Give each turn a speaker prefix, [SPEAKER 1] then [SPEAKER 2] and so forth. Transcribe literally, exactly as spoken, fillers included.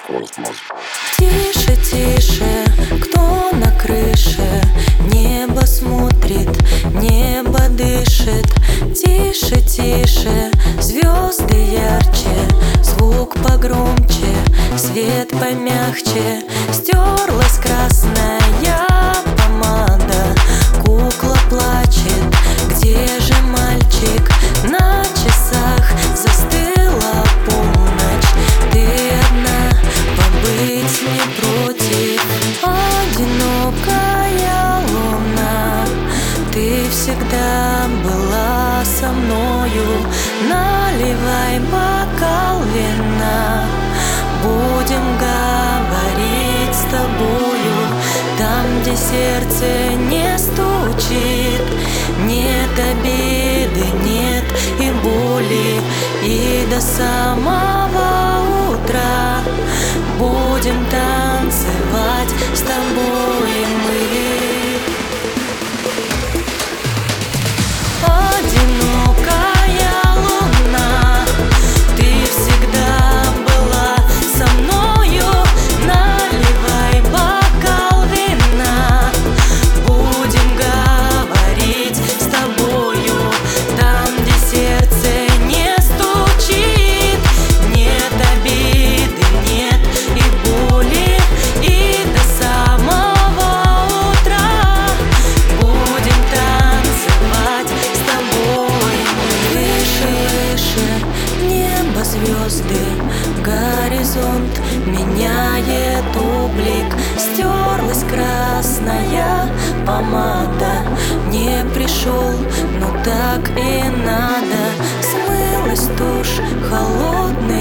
[SPEAKER 1] Скорость мозга.
[SPEAKER 2] Тише, тише, кто на крыше? Небо смотрит, небо дышит. Тише, тише, звезды ярче, звук погромче, свет помягче. Стерлась красная помада, кукла плачет. Где же мальчик? На часах застыла полночь. Ты одна, побыть не против. Одинокая луна, ты всегда была со мною. Наливай бокал вина, будем говорить с тобою. Там, где сердце не стучит, нет обиды, нет и боли. И до самого утра будем танцевать с тобой мы. Одинокая луна, ты всегда была со мною. Наливай бокал вина, будем говорить с тобою. Там, где сердце не стучит, нет обиды, нет и боли. И до самого утра будем танцевать с тобой. Выше, выше, небо, звезды, горизонт меняет облик. Стерлась красная помада, не пришел, но так и надо. Смылась тушь холодной